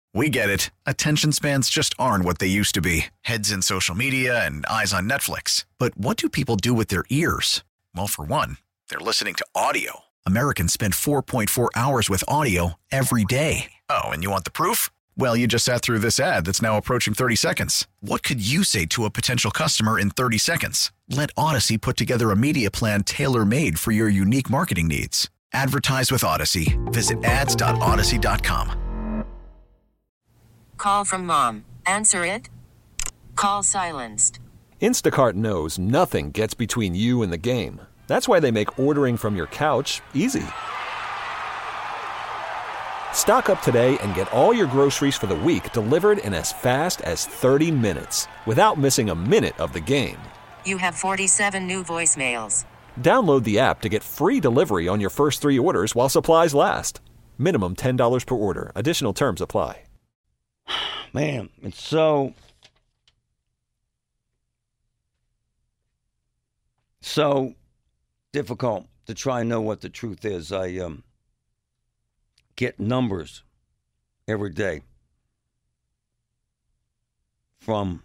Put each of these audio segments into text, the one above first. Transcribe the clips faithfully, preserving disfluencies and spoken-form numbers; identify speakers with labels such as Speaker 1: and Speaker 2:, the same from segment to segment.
Speaker 1: We get it. Attention spans just aren't what they used to be. Heads in social media and eyes on Netflix. But what do people do with their ears? Well, for one, they're listening to audio. Americans spend four point four hours with audio every day. Oh, and you want the proof? Well, you just sat through this ad that's now approaching thirty seconds. What could you say to a potential customer in thirty seconds? Let Odyssey put together a media plan tailor-made for your unique marketing needs. Advertise with Odyssey. Visit ads dot odyssey dot com.
Speaker 2: Call from mom. Answer it. Call silenced.
Speaker 3: Instacart knows nothing gets between you and the game. That's why they make ordering from your couch easy. Stock up today and get all your groceries for the week delivered in as fast as thirty minutes without missing a minute of the game.
Speaker 2: You have forty-seven new voicemails.
Speaker 3: Download the app to get free delivery on your first three orders while supplies last. Minimum ten dollars per order. Additional terms apply.
Speaker 4: Man, it's so, so difficult to try and know what the truth is. I um, get numbers every day from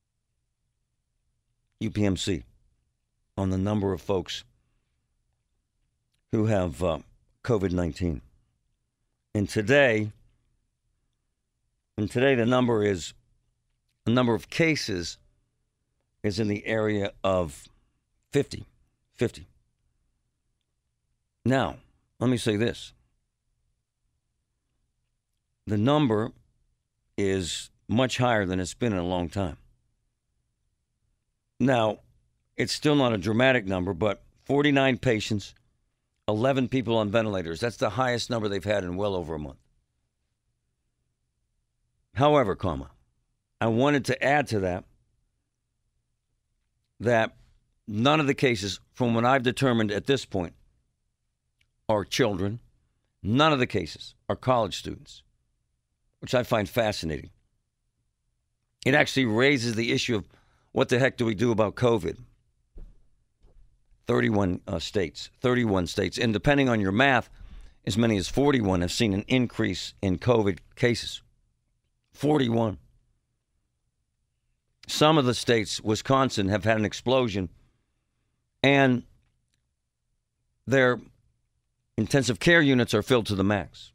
Speaker 4: U P M C on the number of folks who have uh, COVID nineteen. And today, and today the number is, the number of cases is in the area of fifty. fifty. Now, let me say this. The number is much higher than it's been in a long time. Now, it's still not a dramatic number, but forty-nine patients, eleven people on ventilators. That's the highest number they've had in well over a month. However, comma, I wanted to add to that that none of the cases, from what I've determined at this point, are children. None of the cases are college students, which I find fascinating. It actually raises the issue of what the heck do we do about COVID? thirty-one uh, states, thirty-one states, and depending on your math, as many as forty-one have seen an increase in COVID cases. forty-one. Some of the states, Wisconsin, have had an explosion, and their intensive care units are filled to the max.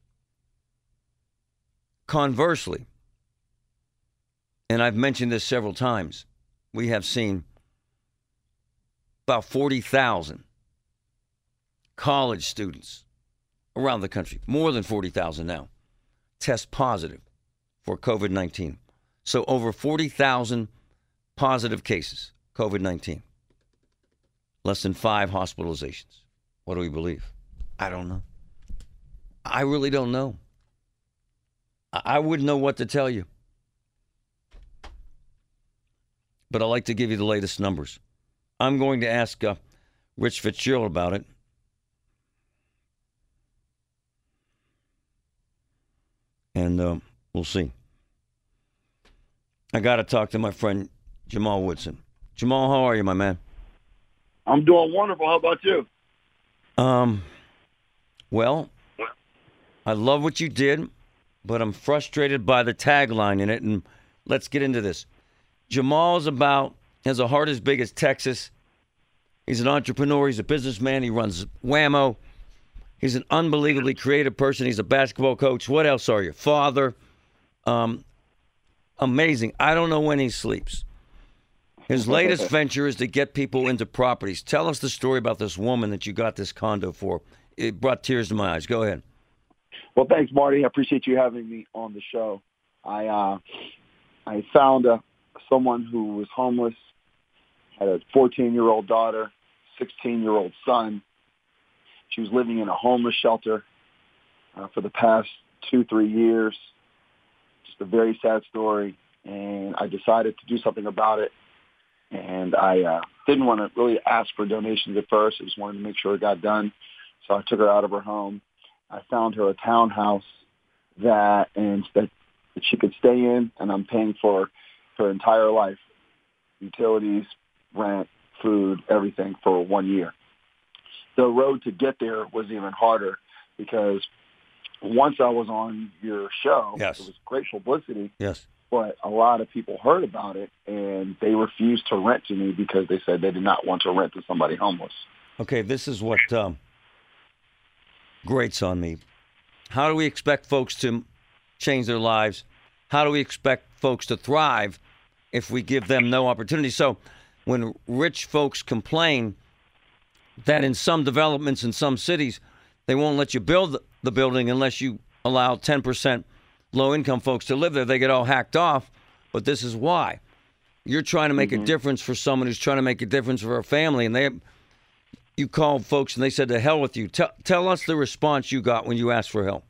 Speaker 4: Conversely, and I've mentioned this several times, we have seen about forty thousand college students around the country, more than forty thousand now, test positive for COVID nineteen. So over forty thousand positive cases, COVID nineteen. Less than five hospitalizations. What do we believe? I don't know. I really don't know. I wouldn't know what to tell you. But I like to give you the latest numbers. I'm going to ask uh, Rich Fitzgerald about it. And uh, we'll see. I got to talk to my friend Jamal Woodson. Jamal, how are you, my man?
Speaker 5: I'm doing wonderful. How about you?
Speaker 4: Um, well, I love what you did, but I'm frustrated by the tagline in it. And let's get into this. Jamal's about, has a heart as big as Texas. He's an entrepreneur. He's a businessman. He runs Whammo. He's an unbelievably creative person. He's a basketball coach. What else are you? Father. Um, amazing. I don't know when he sleeps. His latest venture is to get people into properties. Tell us the story about this woman that you got this condo for. It brought tears to my eyes. Go ahead.
Speaker 5: Well, thanks, Marty. I appreciate you having me on the show. I uh, I found a someone who was homeless, had a fourteen-year-old daughter, sixteen-year-old son. She was living in a homeless shelter uh, for the past two, three years. Just a very sad story, and I decided to do something about it. And I uh, didn't want to really ask for donations at first. I just wanted to make sure it got done. So I took her out of her home. I found her a townhouse that and that, that she could stay in, and I'm paying for her entire life, utilities, rent, food, everything for one year. The road to get there was even harder because once I was on your show,
Speaker 4: Yes.
Speaker 5: it was great publicity.
Speaker 4: Yes.
Speaker 5: But a lot of people heard about it, and they refused to rent to me because they said they did not want to rent to somebody homeless.
Speaker 4: Okay, this is what um, grates on me. How do we expect folks to change their lives? How do we expect folks to thrive if we give them no opportunity? So when rich folks complain that in some developments in some cities, they won't let you build the building unless you allow ten percent low-income folks to live there, they get all hacked off. But this is why. You're trying to make mm-hmm. a difference for someone who's trying to make a difference for a family, and they, you called folks and they said, to hell with you. Tell, tell us the response you got when you asked for help.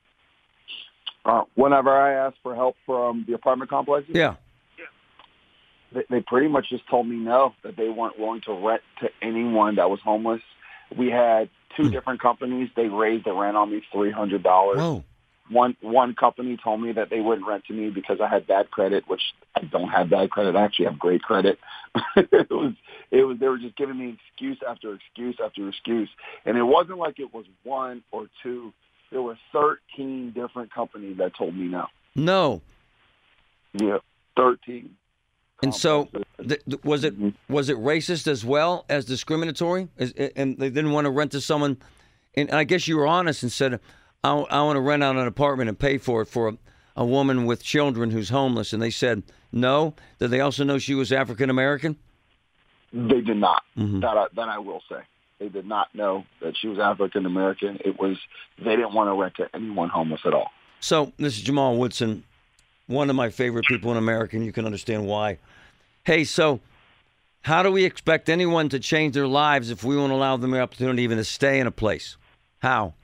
Speaker 5: Uh, whenever I asked for help from the apartment complexes?
Speaker 4: Yeah.
Speaker 5: They, they pretty much just told me no, that they weren't willing to rent to anyone that was homeless. We had two mm. different companies. They raised the rent on me three hundred dollars.
Speaker 4: Whoa.
Speaker 5: One one company told me that they wouldn't rent to me because I had bad credit, which I don't have bad credit. I actually have great credit. it was it was they were just giving me excuse after excuse after excuse, and it wasn't like it was one or two. There were thirteen different companies that told me no.
Speaker 4: No.
Speaker 5: Yeah, thirteen.
Speaker 4: And so, th- th- was it mm-hmm. was it racist as well as discriminatory? Is, and they didn't want to rent to someone. And I guess you were honest and said, I, I want to rent out an apartment and pay for it for a, a woman with children who's homeless. And they said no. Did they also know she was African American?
Speaker 5: They did not.
Speaker 4: Mm-hmm.
Speaker 5: That I, that I will say. They did not know that she was African American. It was they didn't want to rent to anyone homeless at all.
Speaker 4: So this is Jamal Woodson, one of my favorite people in America, and you can understand why. Hey, so how do we expect anyone to change their lives if we won't allow them the opportunity even to stay in a place? How?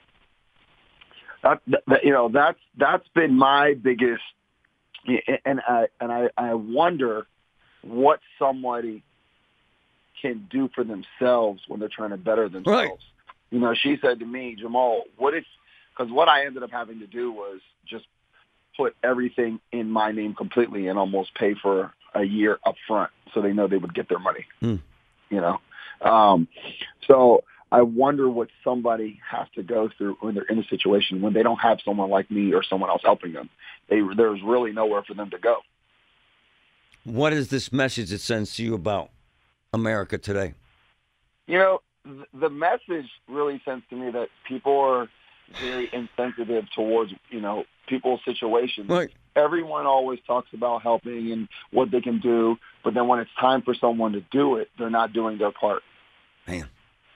Speaker 5: That, that, you know, that's that's been my biggest, and I and I, I wonder what somebody can do for themselves when they're trying to better themselves.
Speaker 4: Right.
Speaker 5: You know, she said to me, Jamal, what if? Because what I ended up having to do was just put everything in my name completely and almost pay for a year up front so they know they would get their money.
Speaker 4: Mm.
Speaker 5: You know, um, so. I wonder what somebody has to go through when they're in a situation when they don't have someone like me or someone else helping them. They, there's really nowhere for them to go.
Speaker 4: What is this message it sends to you about America today?
Speaker 5: You know, th- the message really sends to me that people are very insensitive towards, you know, people's situations.
Speaker 4: Right.
Speaker 5: Everyone always talks about helping and what they can do, but then when it's time for someone to do it, they're not doing their part.
Speaker 4: Man.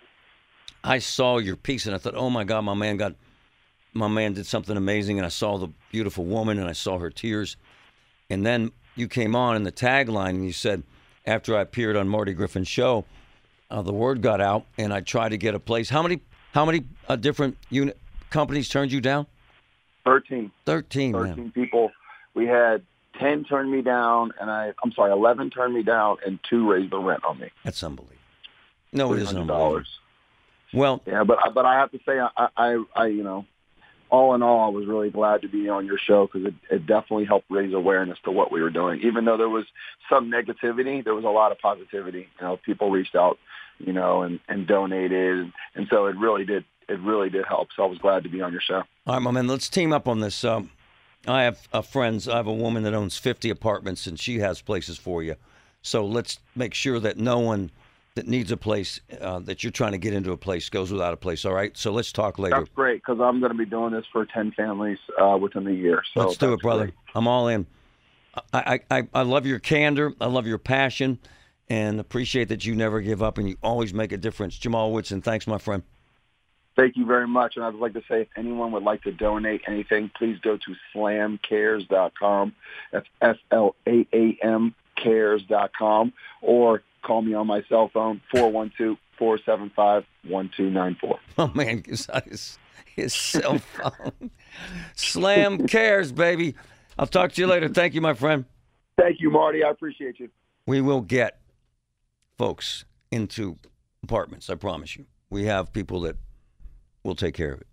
Speaker 4: I saw your piece and I thought, oh my God, my man got, my man did something amazing. And I saw the beautiful woman and I saw her tears. And then you came on in the tagline and you said, after I appeared on Marty Griffin's show, uh, the word got out and I tried to get a place. How many, how many uh, different unit companies turned you down?
Speaker 5: Thirteen.
Speaker 4: Thirteen.
Speaker 5: Thirteen
Speaker 4: man.
Speaker 5: people. We had ten turn me down, and I, I'm sorry, eleven turned me down, and two raised the rent on me.
Speaker 4: That's unbelievable. No, it isn't unbelievable.
Speaker 5: Dollars.
Speaker 4: Well,
Speaker 5: yeah, but but I have to say, I, I, I, you know, all in all, I was really glad to be on your show because it, it definitely helped raise awareness to what we were doing. Even though there was some negativity, there was a lot of positivity. You know, people reached out, you know, and, and donated, and, and so it really did. It really did help. So I was glad to be on your show.
Speaker 4: All right, my man, let's team up on this. Um, I have uh, friends. I have a woman that owns fifty apartments, and she has places for you. So let's make sure that no one that needs a place, uh, that you're trying to get into a place, goes without a place. All right? So let's talk later.
Speaker 5: That's great, because I'm going to be doing this for ten families uh, within the year. So
Speaker 4: let's do it, brother.
Speaker 5: Great.
Speaker 4: I'm all in. I, I, I love your candor. I love your passion, and appreciate that you never give up and you always make a difference. Jamal Woodson, thanks, my friend.
Speaker 5: Thank you very much. And I'd like to say, if anyone would like to donate anything, please go to slam cares dot com. That's S L A A M cares dot com. Or call me on my cell phone, four one two, four seven five, one two nine four.
Speaker 4: Oh, man, gives out his, his cell phone. Slam Cares, baby. I'll talk to you later. Thank you, my friend.
Speaker 5: Thank you, Marty. I appreciate you.
Speaker 4: We will get folks into apartments, I promise you. We have people that will take care of it.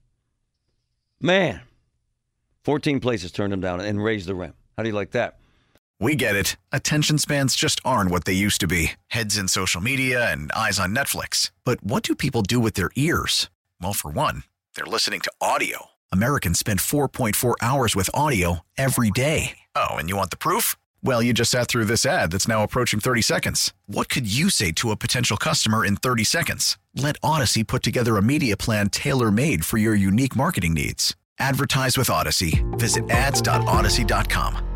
Speaker 4: Man, fourteen places turned them down and raised the rent. How do you like that?
Speaker 1: We get it. Attention spans just aren't what they used to be. Heads in social media and eyes on Netflix. But what do people do with their ears? Well, for one, they're listening to audio. Americans spend four point four hours with audio every day. Oh, and you want the proof? Well, you just sat through this ad that's now approaching thirty seconds. What could you say to a potential customer in thirty seconds? Let Odyssey put together a media plan tailor-made for your unique marketing needs. Advertise with Odyssey. Visit ads dot odyssey dot com.